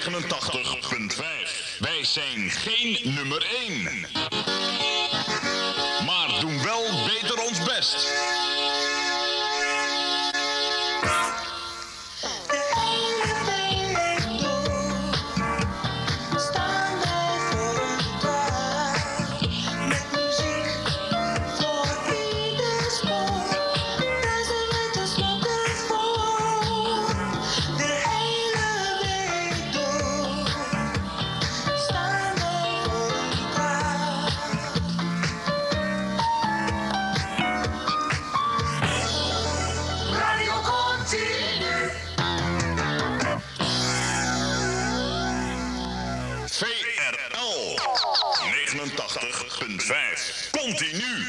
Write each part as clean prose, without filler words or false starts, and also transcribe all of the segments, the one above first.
89.5. Wij zijn geen nummer 1. Maar doen wel beter ons best. Continu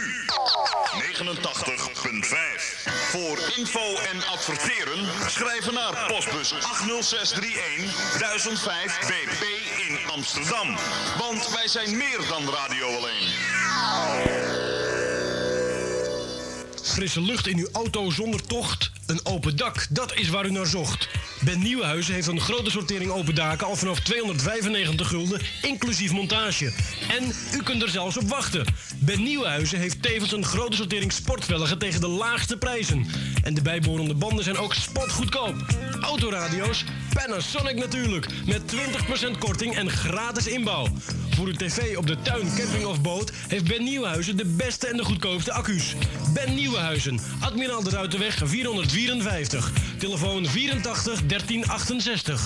89.5. Voor info en adverteren schrijven naar postbus 80631 1005 BP in Amsterdam. Want wij zijn meer dan radio alleen. Frisse lucht in uw auto zonder tocht. Een open dak, dat is waar u naar zocht. Ben Nieuwenhuizen heeft een grote sortering open daken al vanaf 295 gulden, inclusief montage. En u kunt er zelfs op wachten. Ben Nieuwenhuizen heeft tevens een grote sortering sportvelgen tegen de laagste prijzen. En de bijbehorende banden zijn ook spotgoedkoop. Autoradio's, Panasonic natuurlijk, met 20% korting en gratis inbouw. Voor uw tv op de tuin, camping of boot heeft Ben Nieuwenhuizen de beste en de goedkoopste accu's. Ben Nieuwenhuizen, Admiraal de Ruitenweg 454. Telefoon 84 13 68.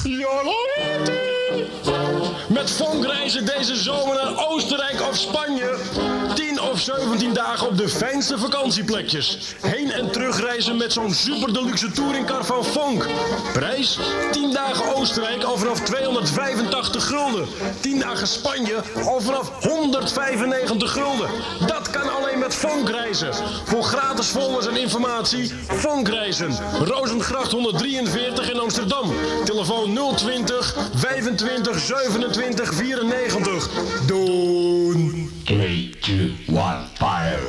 Met Vonk reizen deze zomer naar Oostenrijk of Spanje. 10 of 17 dagen op de fijnste vakantieplekjes. Heen en terug reizen met zo'n super deluxe touringcar van Vonk. Prijs? 10 dagen Oostenrijk al vanaf 285 gulden. 10 dagen Spanje al vanaf 195 gulden. Dat kan alleen met Vonk reizen. Voor gratis folders en informatie, Vonk reizen. Rozengracht 143 in Amsterdam. Telefoon 020 25 27 94. Doen. 3, 2, 1, fire.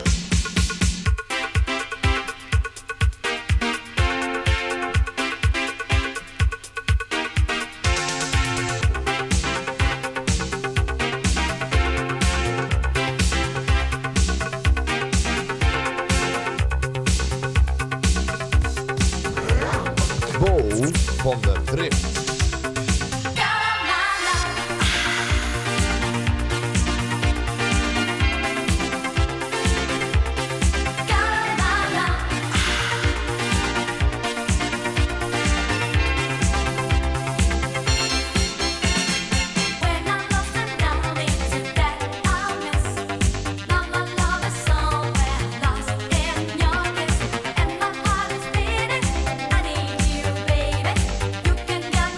Van de Drift. And my heart is beating. I need you, baby. You can get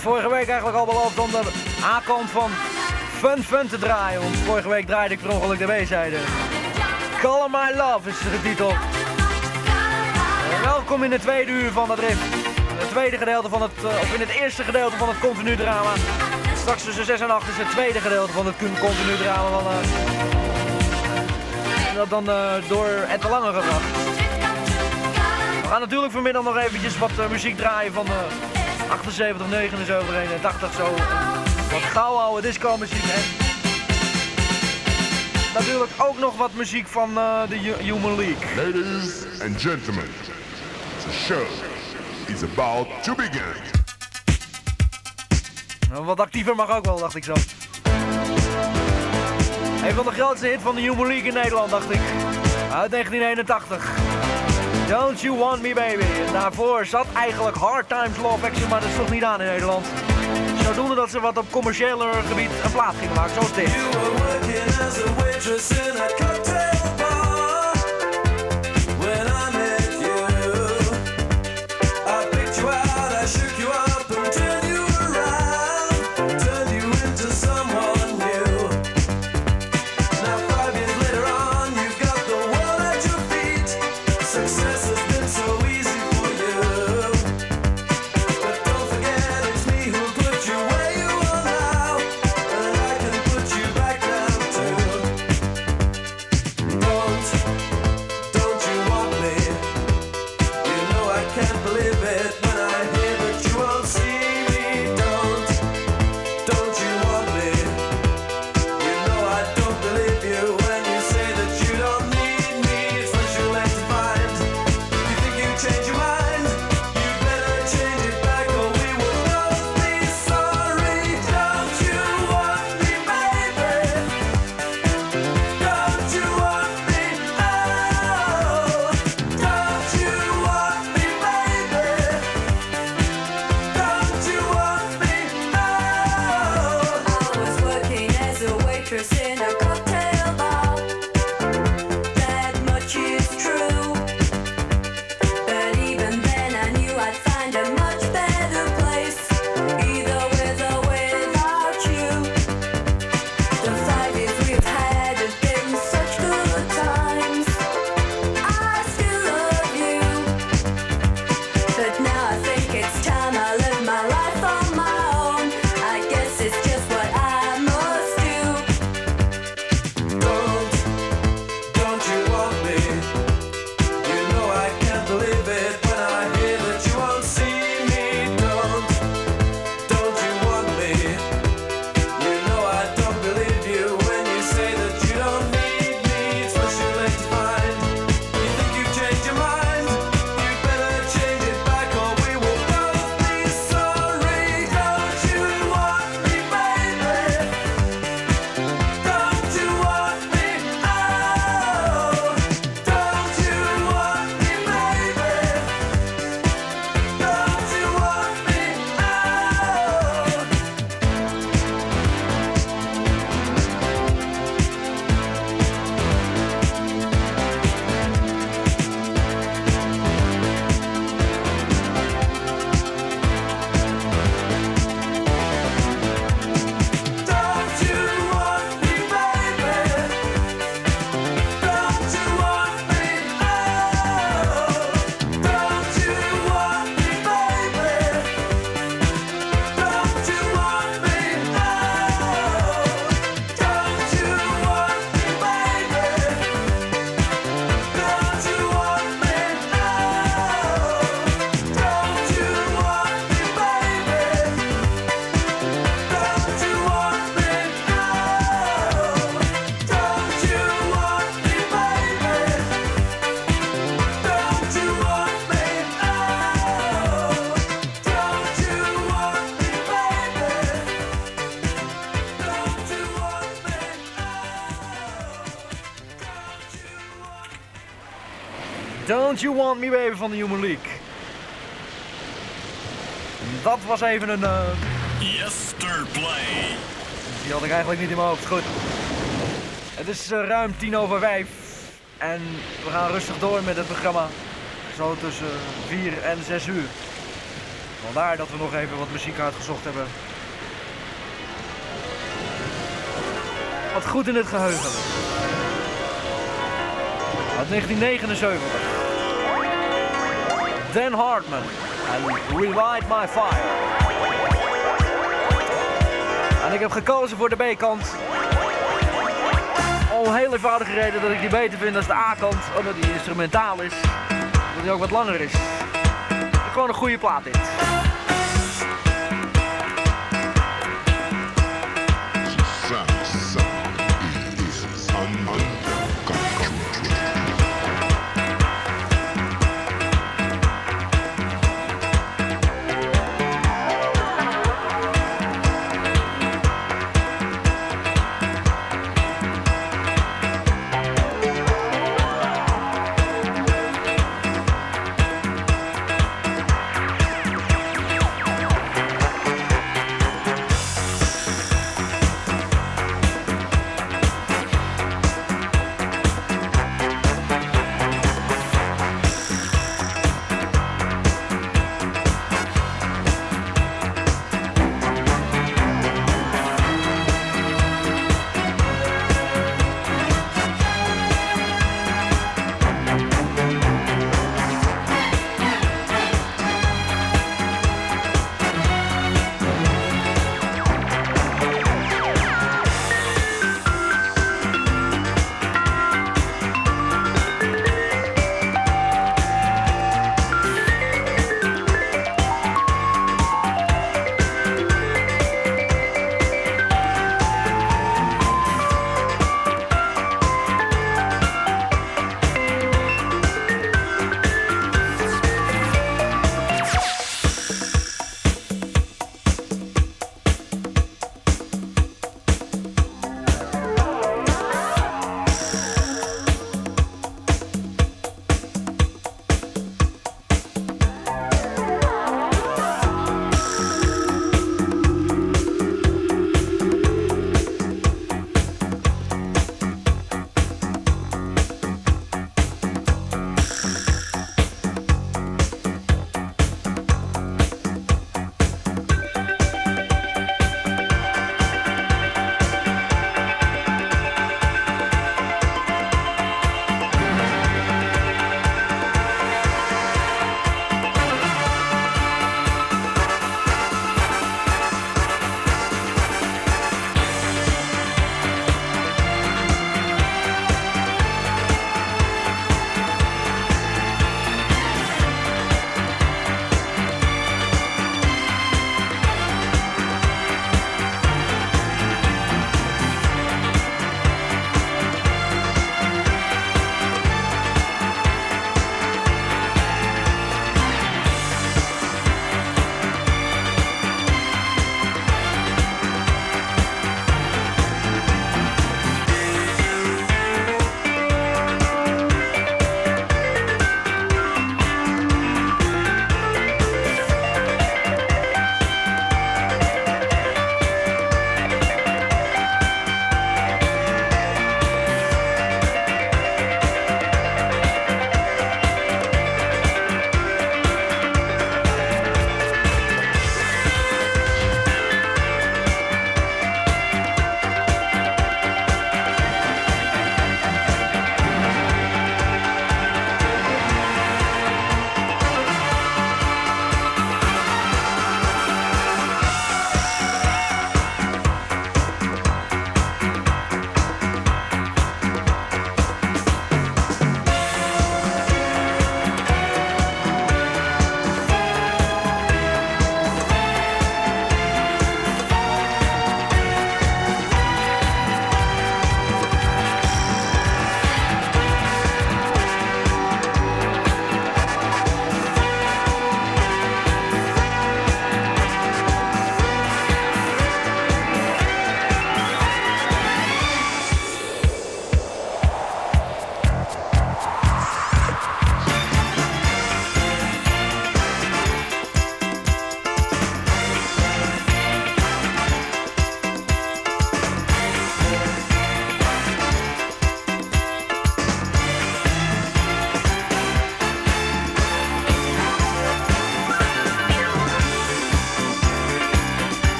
vorige week eigenlijk al beloofd om de A-kant van Fun te draaien. Want vorige week draaide ik per ongeluk de B-zijde. Call My Love is de titel. Welkom in de tweede uur van het riff. Het tweede gedeelte van het, of in het eerste gedeelte van het continu drama. Straks tussen 6 en 8 is het tweede gedeelte van het continu drama. Dat dan door Ed de Lange gebracht. We gaan natuurlijk vanmiddag nog eventjes wat muziek draaien van 78, 79, 81 zo. Wat gauwoude disco muziek en natuurlijk ook nog wat muziek van de Human League. Ladies and gentlemen, the show is about to begin. Wat actiever mag ook wel, dacht ik zo. Een van de grootste hits van de Human League in Nederland, dacht ik. Uit 1981. Don't You Want Me Baby. En daarvoor zat eigenlijk Hard Times Love Action, maar dat is toch niet aan in Nederland. Zodoende dat ze wat op commerciële gebied een plaat gingen maken, zoals dit. You were working as a waitress in a cocktail bar. When I met you, I picked you out, I shook you up and turned you around. Turned you into someone new. Now 5 years later on, you've got the world at your feet. Success has been so easy for you. But don't forget it's me who put you where you are now. And I can put you back down too. Don't you want me? You know I can't believe it when I hear that you won't see me. Don't you want me? You know I don't believe you when you say that you don't need me. It's what you like to find. You think you change your mind? You better change it back or we will both be sorry. Don't you want me, baby? Don't you want me? Oh, don't you want me, baby? Don't you want me? Oh. I was working as a waitress in a cocktail bar. That much is true. But even then I knew I'd find a much better place, either with or without you. The 5 years we've had have been such good times. I still love you, but now I think it's time I live my life on my own. I guess it's just what I must do. Don't you want me? You know I can't believe it when I hear that you won't see me. Don't you want me? You know I don't believe you when you say that you don't need me. It's what you like to find. You think you've changed your mind? You better change it back or we will both be sorry. Don't you want me, baby? Don't you want me? Oh, don't you want me, baby? Don't you want me? Oh. Don't you want me, baby? Don't you want me? Oh, don't you want me, baby? Don't you want me? Oh, don't you want me, baby? Don't you want me? Oh, don't you want me, Don't You Want Me, Baby van de Human League. Dat was even een... Yesterplay. Die had ik eigenlijk niet in mijn hoofd. Goed. Het is ruim 5:10 en we gaan rustig door met het programma. Zo tussen 4 en 6 uur. Vandaar dat we nog even wat muziek uitgezocht hebben. Wat goed in het geheugen ligt. Uit 1979. Dan Hartman en Relight My Fire. En ik heb gekozen voor de B-kant. Om een heel eenvoudige reden dat ik die beter vind dan de A-kant. Omdat die instrumentaal is. Dat die ook wat langer is. Gewoon een goede plaat dit.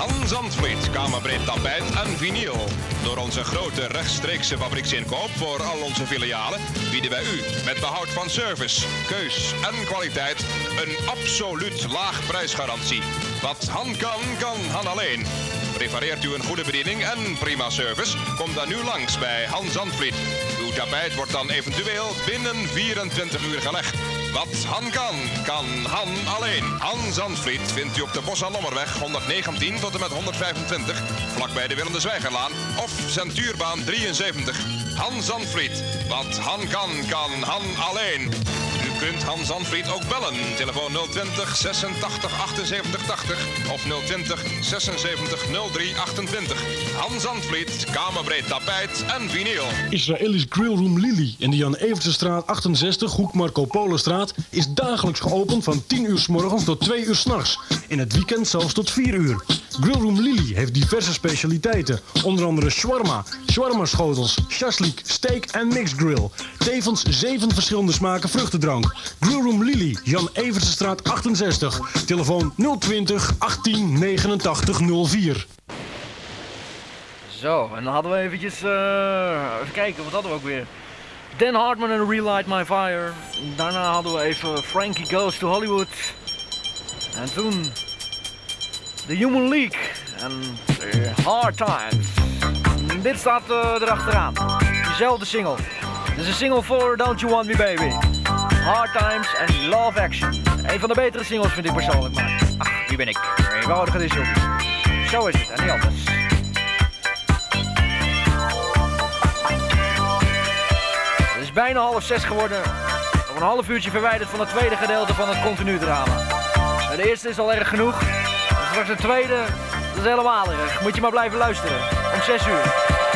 Han Zandvliet, kamerbreed tapijt en vinyl. Door onze grote rechtstreekse fabrieksinkoop voor al onze filialen bieden wij u met behoud van service, keus en kwaliteit een absoluut laag prijsgarantie. Wat Han kan, kan Han alleen. Prefereert u een goede bediening en prima service? Kom dan nu langs bij Han Zandvliet. Uw tapijt wordt dan eventueel binnen 24 uur gelegd. Wat Han kan, kan Han alleen. Han Zandvliet vindt u op de Bos- en Lommerweg 119 tot en met 125, vlakbij de Willem de Zwijgerlaan of Centuurbaan 73. Han Zandvliet. Wat Han kan, kan Han alleen. U kunt Han Zandvliet ook bellen. Telefoon 020 86 78 80 of 020 76 03 28. Han Zandvliet, kamerbreed tapijt en vinyl. Israëlisch Grillroom Lily in de Jan Evertsestraat 68, hoek Marco Polenstraat, is dagelijks geopend van 10 uur 's morgens tot 2 uur 's nachts. In het weekend zelfs tot 4 uur. Grillroom Lily heeft diverse specialiteiten, onder andere shawarma, shawarma-schotels, shashlik, steak en mixed grill. Tevens 7 verschillende smaken vruchtendrank. Grillroom Lily, Jan Evertsestraat 68, telefoon 020 18 89 04. Zo, en dan hadden we eventjes, even kijken, wat hadden we ook weer? Dan Hartman en Relight My Fire. Daarna hadden we even Frankie Goes to Hollywood. En toen The Human League en Hard Times. En dit staat erachteraan. Dezelfde single. Dit is een single voor Don't You Want Me Baby. Hard Times en Love Action. Een van de betere singles vind ik persoonlijk, maar ach, wie ben ik? Eenvoudige disjockey. Zo is het en niet anders. Het is bijna 5:30 geworden. Nog een half uurtje verwijderd van het tweede gedeelte van het continu drama. De eerste is al erg genoeg. En straks het tweede, dat is helemaal erg. Moet je maar blijven luisteren. Om 6 uur.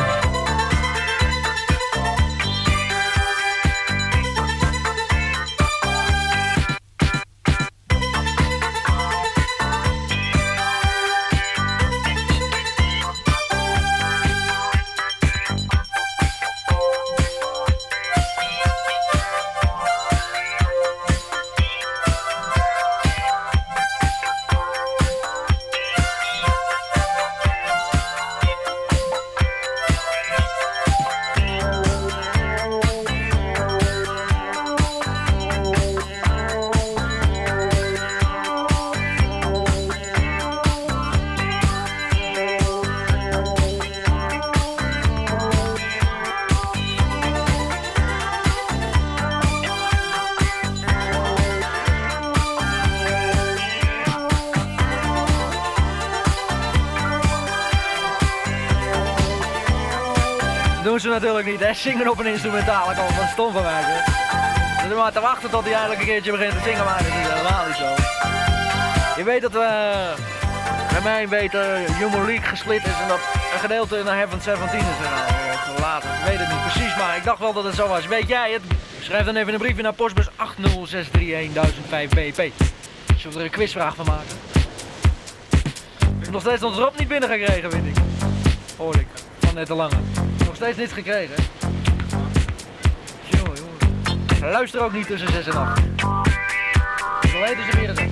Doen ze natuurlijk niet, hè? Zingen op een instrumentale kan van stom van mij, hè? Dus maar te wachten tot hij eigenlijk een keertje begint te zingen, maar dat is helemaal niet zo. Je weet dat we bij mij Human League gesplit is en dat een gedeelte naar Heaven 17 is gelaten. Ik weet het niet precies, maar ik dacht wel dat het zo was. Weet jij het? Schrijf dan even een briefje naar postbus 80631-1005 BP. Zullen we er een quizvraag van maken? Ik heb nog steeds ons erop niet binnengekregen, vind ik. Hoor ik. Van net te lange. Nog steeds niets gekregen. Jongen. Luister ook niet tussen 6 en 8. Zo weten ze weer het.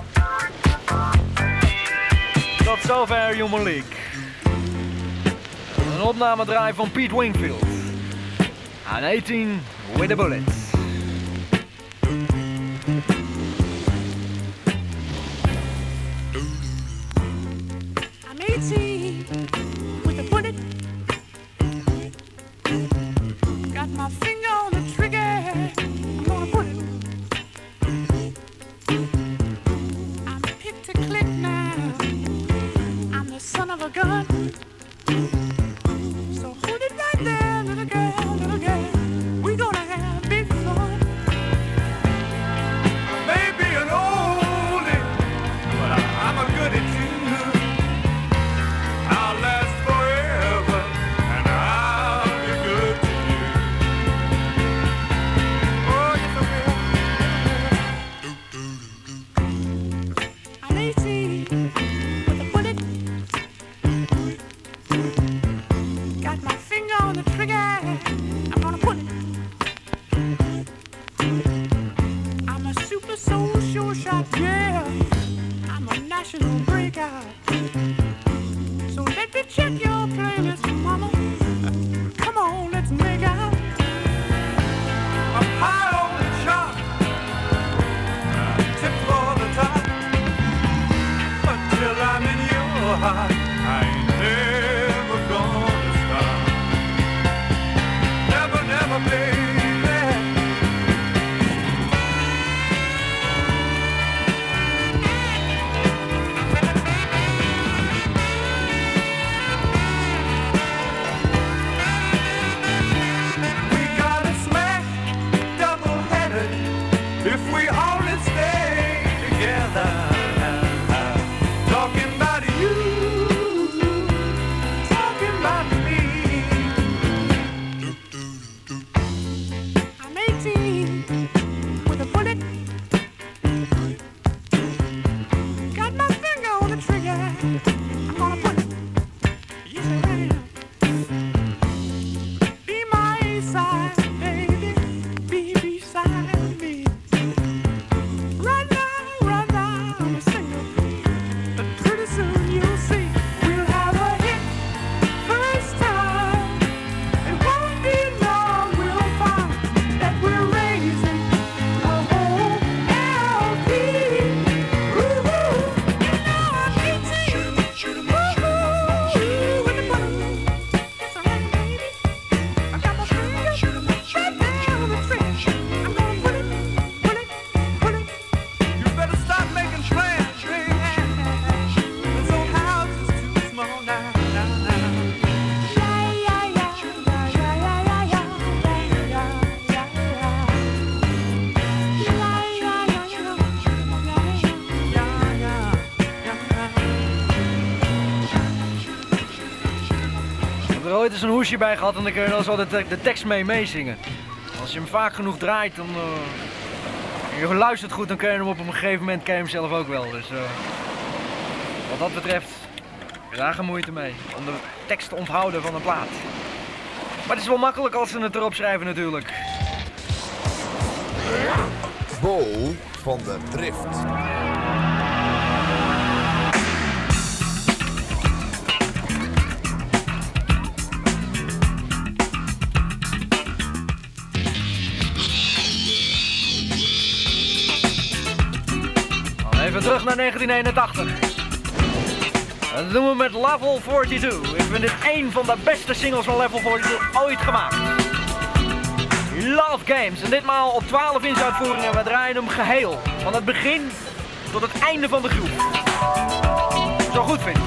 Tot zover Human League. Een opname draaien van Pete Wingfield. Aan 18 with a bullet. I'm 18 with a bullet. Got my finger on the trigger. I'm gonna put it. I'm picked to click now. I'm the son of a gun. So hold it right there, little girl, little girl. We gonna have big fun. Maybe an oldie, but I'm a goodie too. I'll last forever, and I'll be good to you. Oh, yes, I will. I'm 18 with a bullet. Got my finger on the trigger. I'm gonna put it. I'm a super soul sure shot, yeah. I'm a national breakout. me check your playlist, mama. Come on, let's make out. I'm high on the chart, tip for the top. Until I'm in your heart, I ain't never gonna stop. Never, never, baby. If we only stay together, talking about you, talking about me. I'm 18 with a bullet. Got my finger on the trigger. I'm gonna put it. You say right now. Be my side, baby. Be beside me. Right now, I'm a single. But pretty soon you'll see we'll have a hit first time. It won't be long, we'll find that we're raising a whole LP. Woo-hoo! And now I'm 18. Woo-hoo! With the button. It's alright, baby. I got my finger right there on the trigger. I'm gonna put it. You better stop making plans, baby. This old house is too small now. Ik heb er ooit eens een hoesje bij gehad en dan kun je dan zo de tekst mee meezingen. Als je hem vaak genoeg draait, dan je luistert goed, dan kun je hem op een gegeven moment ken je hem zelf ook wel. Dus wat dat betreft, daar geen moeite mee om de tekst te onthouden van een plaat. Maar het is wel makkelijk als ze het erop schrijven natuurlijk. Bo van de Drift. Even terug naar 1981. Dat doen we met Level 42. Ik vind dit één van de beste singles van Level 42 ooit gemaakt. Love Games. En ditmaal op 12-inch uitvoering en we draaien hem geheel. Van het begin tot het einde van de groep. Zo goed vind ik.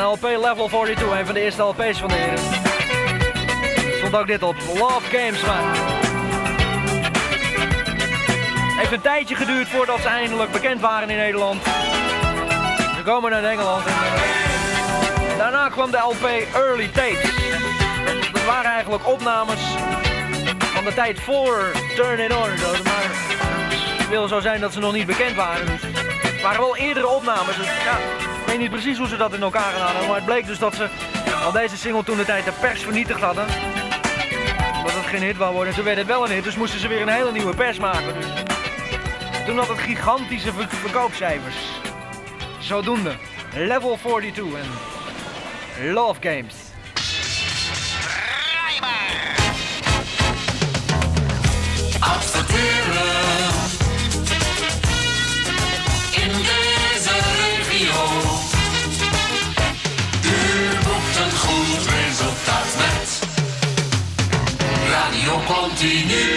LP Level 42, een van de eerste LP's van de heren. Er stond ook dit op, Love Games, man. Heeft een tijdje geduurd voordat ze eindelijk bekend waren in Nederland. Ze komen uit Engeland en daarna kwam de LP Early Tapes. Dat waren eigenlijk opnames van de tijd voor Turn It On. Maar het wil zo zijn dat ze nog niet bekend waren. Dus het waren wel eerdere opnames. Dus ja, ik weet niet precies hoe ze dat in elkaar gedaan hebben. Maar het bleek dus dat ze al deze single toen de tijd de pers vernietigd hadden. Omdat het geen hit wou worden. Toen werd het wel een hit, dus moesten ze weer een hele nieuwe pers maken. Dus toen had het gigantische verkoopcijfers. Zodoende. Level 42 en Love Games. Adverteren in deze regio. U boekt een goed resultaat met Radio Continu.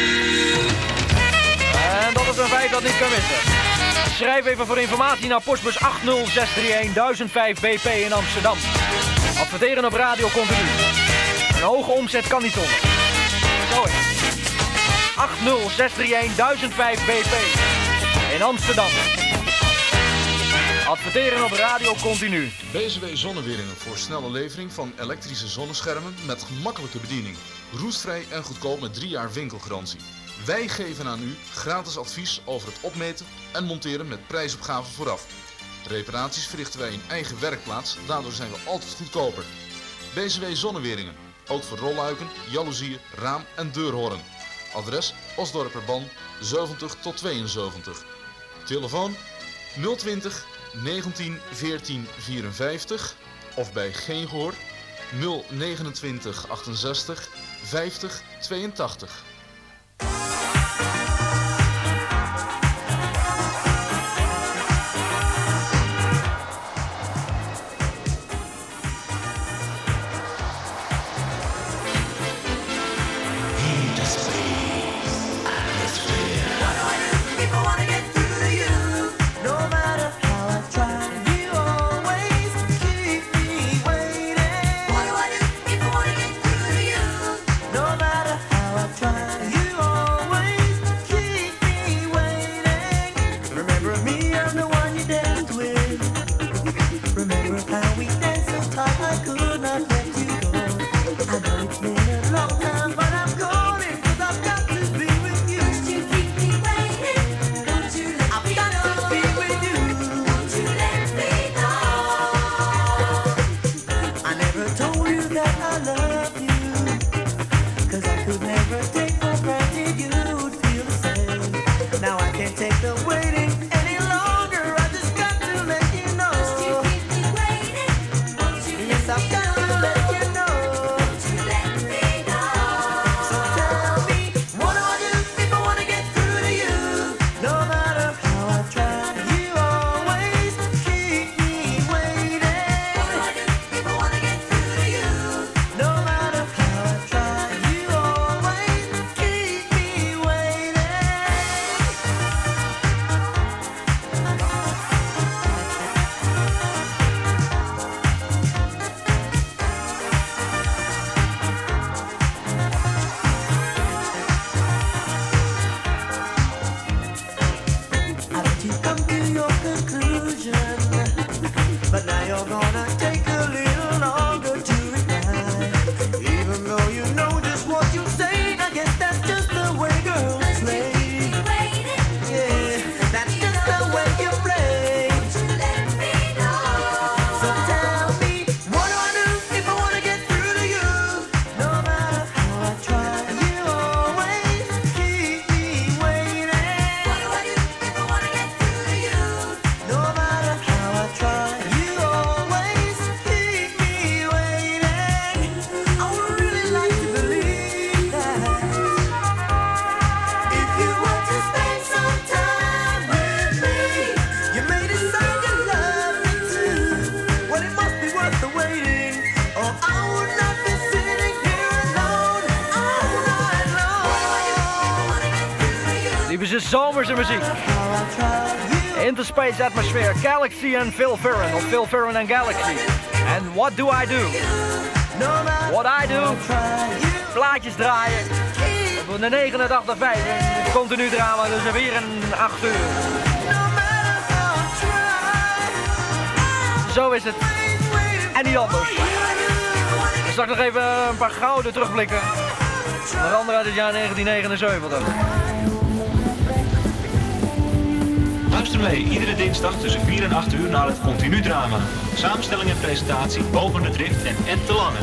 En dat is een feit dat niet kan missen. Schrijf even voor informatie naar postbus 80631 1005 BP in Amsterdam. Adverteren op Radio Continu. Een hoge omzet kan niet zonder. Zo is het. 80631 1005 BP in Amsterdam. Adverteren op Radio Continu. BSW Zonneweringen voor snelle levering van elektrische zonneschermen met gemakkelijke bediening. Roestvrij en goedkoop met 3 jaar winkelgarantie. Wij geven aan u gratis advies over het opmeten en monteren met prijsopgave vooraf. Reparaties verrichten wij in eigen werkplaats, daardoor zijn we altijd goedkoper. BSW Zonneweringen, ook voor rolluiken, jaloezieën, raam- en deurhoorn. Adres Osdorperban 70 tot 72. Telefoon 020 19 14 54 of bij geen gehoor 029 68 50 82. Zomerse muziek. Interspace Atmosphere, Galaxy en Phil Ferrin, of Phil Ferrin en Galaxy. En What Do I Do? What I Do? Plaatjes draaien. Op de 89.5. Continu drama tussen 4 en 8 uur. Zo is het. En niet anders. Straks nog even een paar gouden terugblikken. Onder andere uit het jaar 1979. Luister mee, iedere dinsdag tussen 4 en 8 uur naar het Continu Drama. Samenstelling en presentatie Boven de Drift en Ed de Lange.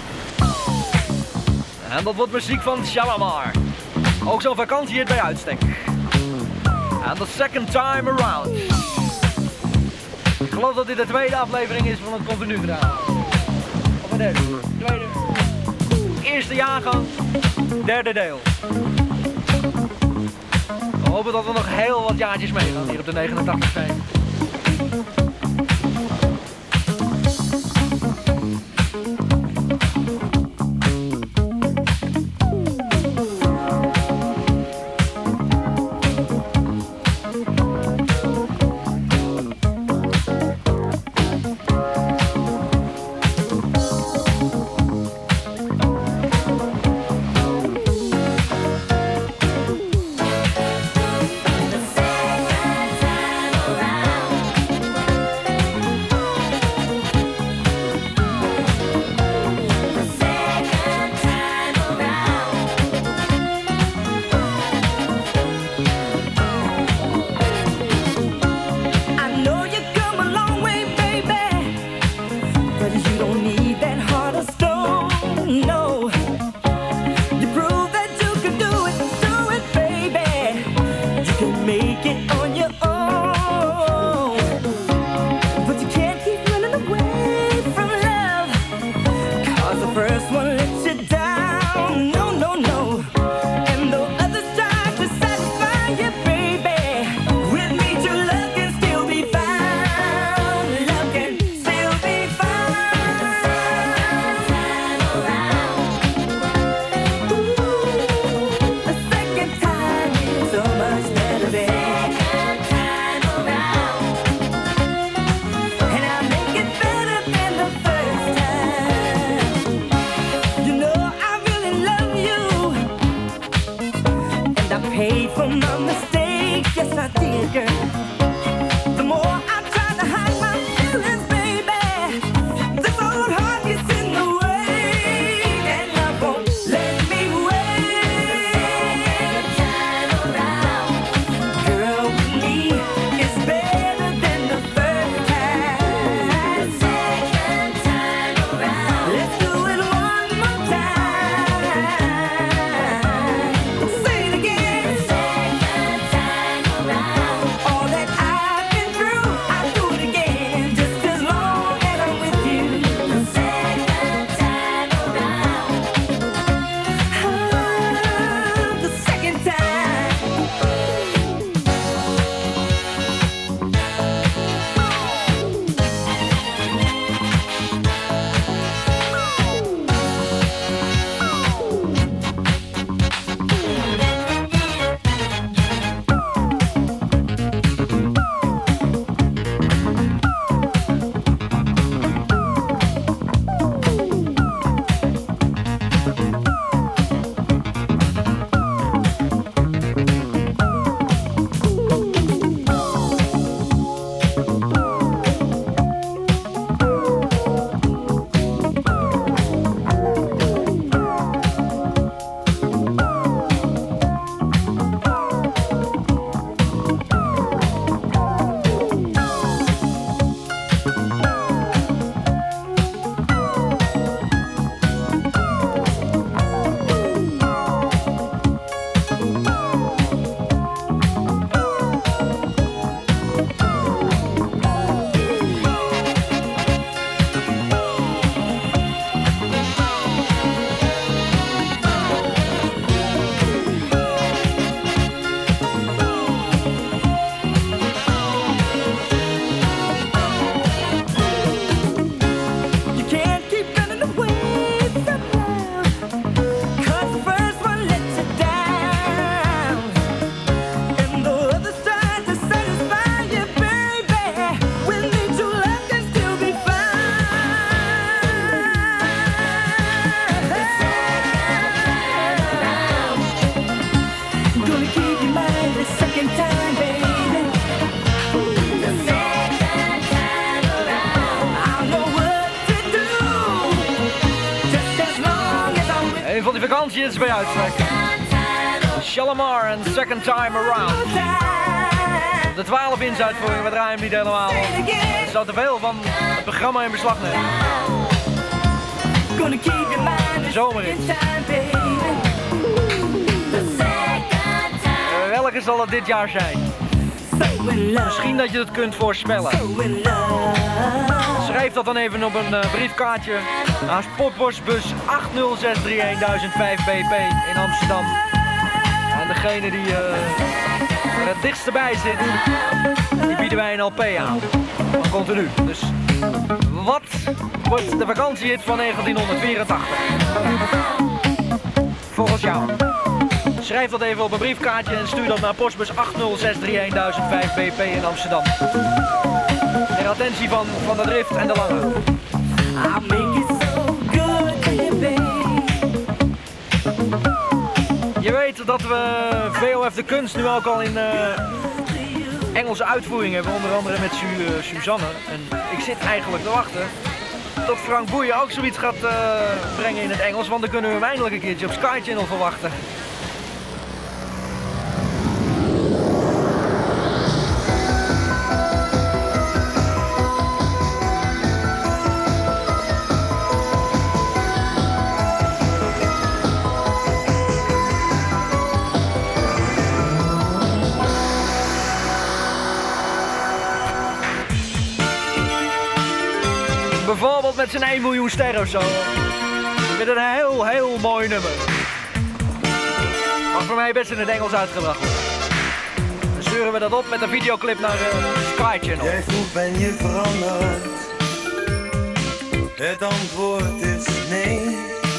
En dat wordt muziek van Shalamar. Ook zo'n vakantiehit bij uitstek. En The Second Time Around. Ik geloof dat dit de tweede aflevering is van het Continu Drama. Of een derde? Tweede. Eerste jaargang, derde deel. We hopen dat we nog heel wat jaartjes meegaan hier op de 89.5. All that vakantiehits bij uitstek. Shalamar en Second Time Around. De 12-inch uitvoering, we draaien hem niet helemaal. Er staat te veel van het programma in beslag nemen. De zomerhit. Welke zal het dit jaar zijn? Misschien dat je het kunt voorspellen. Schrijf dat dan even op een briefkaartje naar postbus 80631 BP in Amsterdam. En degene die er het dichtst bij zit, die bieden wij een LP aan. Van Continu. Dus wat wordt de vakantiehit van 1984? Volgens jou. Schrijf dat even op een briefkaartje en stuur dat naar postbus 80631 BP in Amsterdam. Ter attentie van de Drift en de Lange. Je weet dat we VOF de Kunst nu ook al in Engelse uitvoering hebben, onder andere met Suzanne. En ik zit eigenlijk te wachten tot Frank Boeien ook zoiets gaat brengen in het Engels, want dan kunnen we hem eindelijk een keertje op Sky Channel verwachten. Bijvoorbeeld met zijn 1 miljoen sterren of zo. Met een heel mooi nummer. Mag voor mij best in het Engels uitgebracht worden. Dan sturen we dat op met een videoclip naar Sky Channel. Jij vroeg, ben je veranderd? Het antwoord is nee.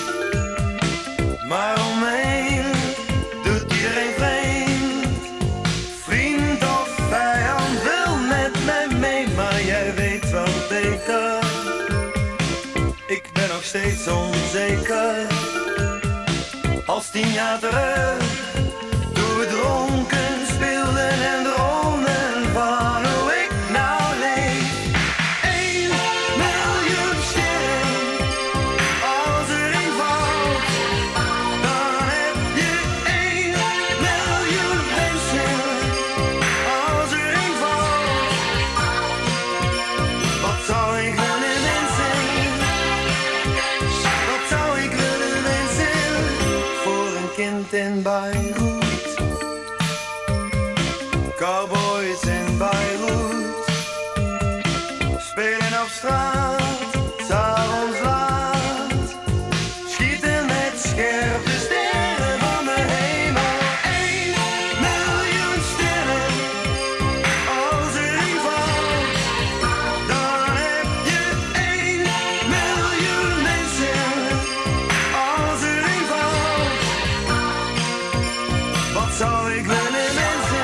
Maar omheen doet iedereen vreemd. Vriend of vijand wil met mij mee, maar jij weet wel beter. Ik ben nog steeds onzeker. Als 10 jaar terug, toen we dronken speelden en droomden van hoe ik nou leef. 1 miljoen sterren, als er een valt, dan heb je 1 miljoen mensen. Als er een valt, wat zou ik willen wensen? Wat zou ik willen wensen voor een kind in Beirut? Cowboys in Beirut spelen op straat, 's avonds laat, schieten met scherpe sterren van de hemel. 1 miljoen sterren, als er een valt, dan heb je 1 miljoen mensen. Als er een valt, wat zou ik willen wensen?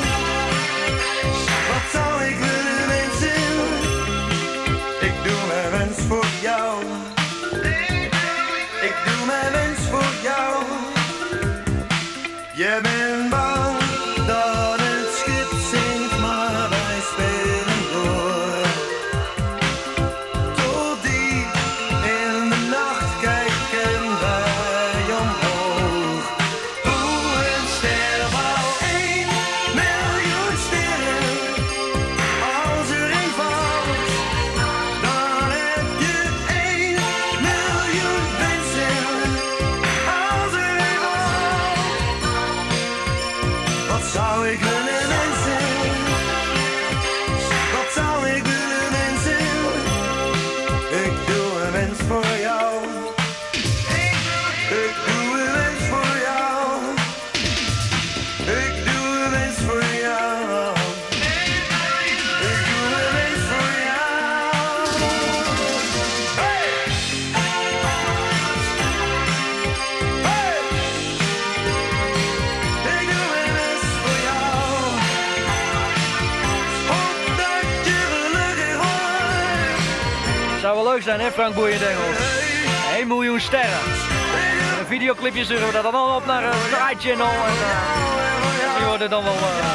Wat zou ik willen wensen? Ik doe mijn wens voor jou. Ik doe mijn wens voor jou. Je bent bang dat het schip zinkt, maar wij spelen door. Tot diep in de nacht kijken wij omhoog. Hoe een sterbouw, 1 miljoen sterren. Als er een valt, dan heb je 1 miljoen mensen. Als er een valt, wat zou ik willen wensen? Wat zou ik willen wensen? Ik doe een wens voor jou. Ik doe een wens voor jou. Ik doe een wens voor jou. Ik doe een wens voor jou. Hey! Hey! Ik doe een wens voor jou. Hoop dat je gelukkig wordt. Zou wel leuk zijn, hè, Frank Boeien in het Engels. 1 miljoen sterren. Een videoclipje sturen we dat dan al op naar Sky Channel. En die worden dan wel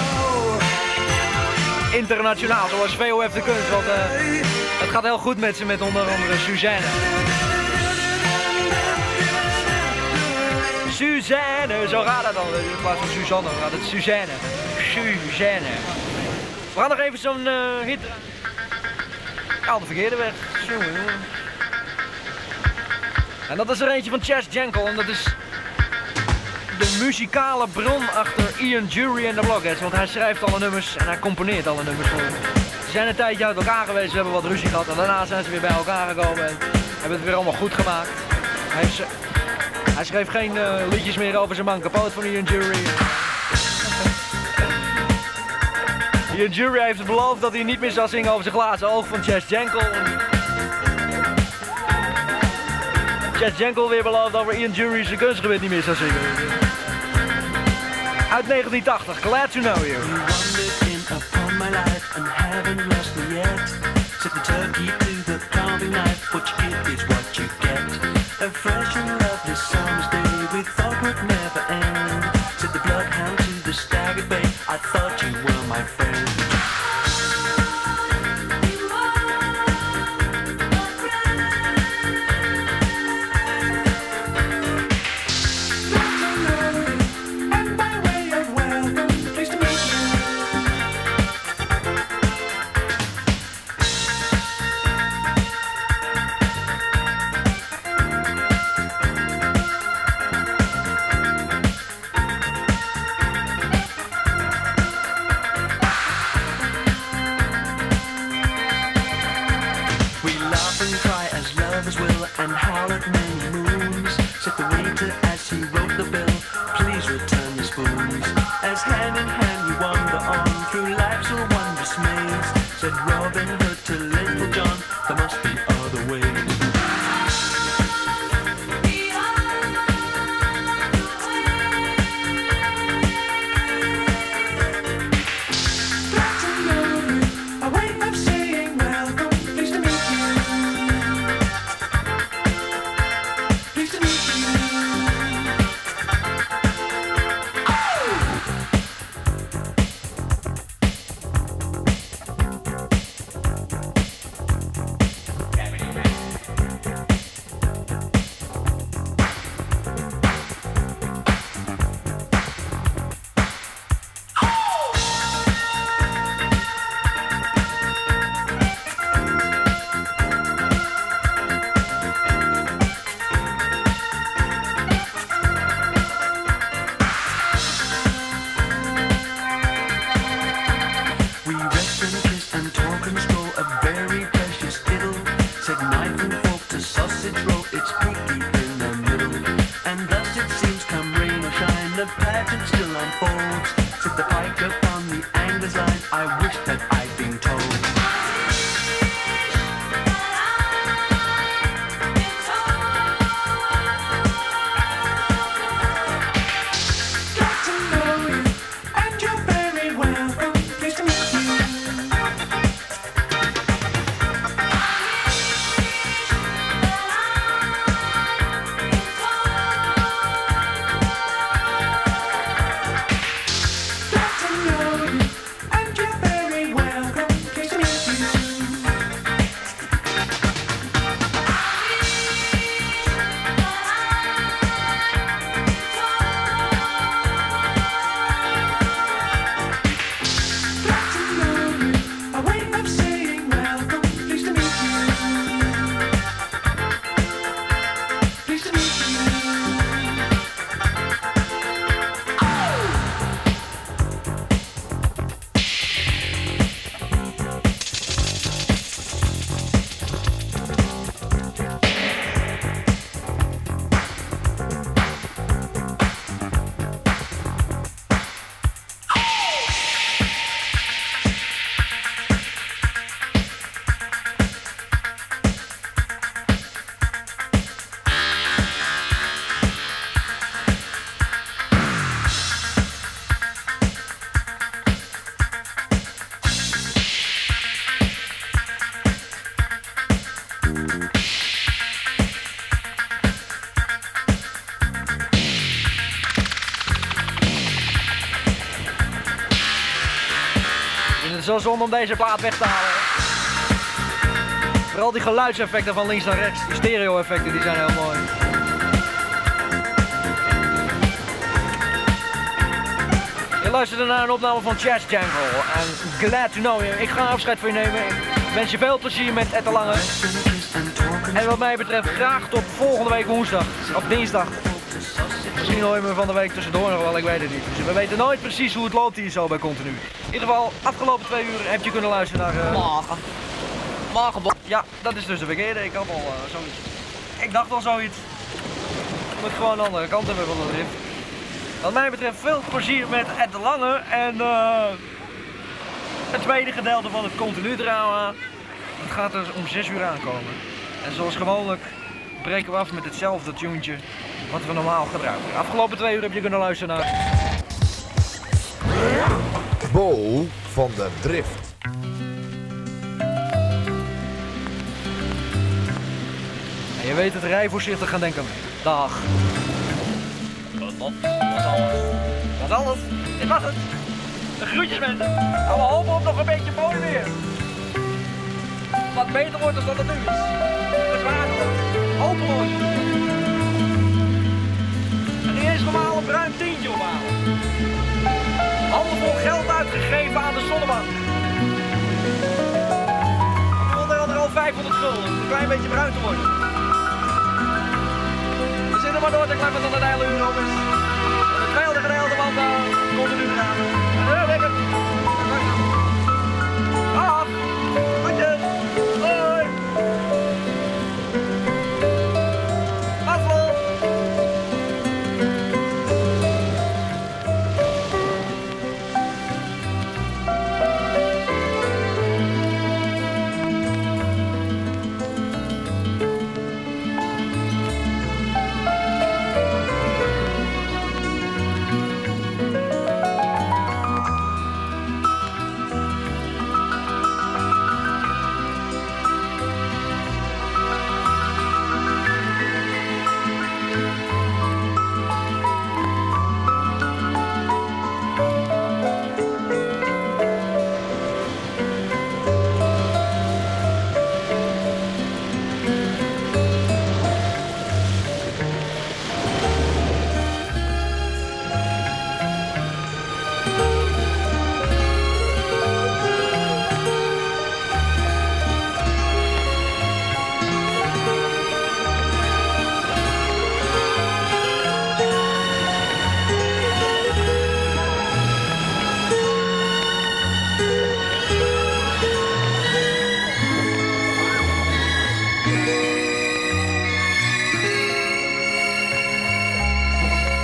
internationaal, zoals VOF de Kunst. Want het gaat heel goed met ze, met onder andere Suzanne. Suzanne, zo gaat het dan. In plaats van Suzanne, gaat het Suzanne. Suzanne. We gaan nog even zo'n hit. Al de verkeerde weg. Jongen. En dat is er eentje van Chas Jankel. En dat is de muzikale bron achter Ian Jury en de Blockheads. Want hij schrijft alle nummers en hij componeert alle nummers voor. Ze zijn een tijdje uit elkaar geweest, ze hebben wat ruzie gehad. En daarna zijn ze weer bij elkaar gekomen en hebben het weer allemaal goed gemaakt. Hij schreef geen liedjes meer over zijn man kapot van Ian Jury. Ian Jury heeft beloofd dat hij niet meer zal zingen over zijn glazen oog van Chas Jankel. Chas Jankel weer beloofd over Ian Jury zijn kunstgebied niet meer zal zingen. Uit 1980, Glad to Know You. Upon my life and haven't lost me yet. Set the turkey to the carving knife. What you give is what you get. A fresh and lovely summer's day we thought would never end. Set the bloodhound to the staggered bay. I thought you were my friend. And howl at many moons. Said the waiter as he wrote the bill, please return the spoons. As hand in hand we wander on through life's a wondrous maze. Said Robin Hood to Little John, there must be other ways. Zo zonde om deze plaat weg te halen. Vooral die geluidseffecten van links naar rechts. Die stereo-effecten die zijn heel mooi. luisterde naar een opname van Chas Jangle en Glad to Know You. Ik ga afscheid van je nemen. Ik wens je veel plezier met Ed de Lange. En wat mij betreft graag tot volgende week woensdag of dinsdag. Misschien hoor je me van de week tussendoor nog wel, ik weet het niet. Dus we weten nooit precies hoe het loopt hier zo bij Continu. In ieder geval, afgelopen 2 uur heb je kunnen luisteren naar... Morgen. Ja, dat is dus de verkeerde. Ik had al zoiets. Ik dacht al zoiets. Je moet gewoon de andere kant hebben van de drift. Wat mij betreft veel plezier met Ed de Lange en het tweede gedeelte van het Continu drama. Het gaat er om 6 uur aankomen. En zoals gewoonlijk breken we af met hetzelfde tuentje wat we normaal gebruiken. De afgelopen 2 uur heb je kunnen luisteren naar... Bo van de Drift. En je weet het, rij voorzichtig gaan denken. Dag. Dat was alles. Dat was alles. Dit was het. De groetjes mensen. En we hopen op nog een beetje mooi weer. Wat beter wordt dan dat het nu is. Dat is waar. Hopeloos. En niet eens normaal een ruim tientje ophalen. Handenvol geld uitgegeven aan de zonnebank. Ik wilde er al 500 gulden. Om een klein beetje bruin te worden. We zitten maar door te klemmen tot het hele uur op is.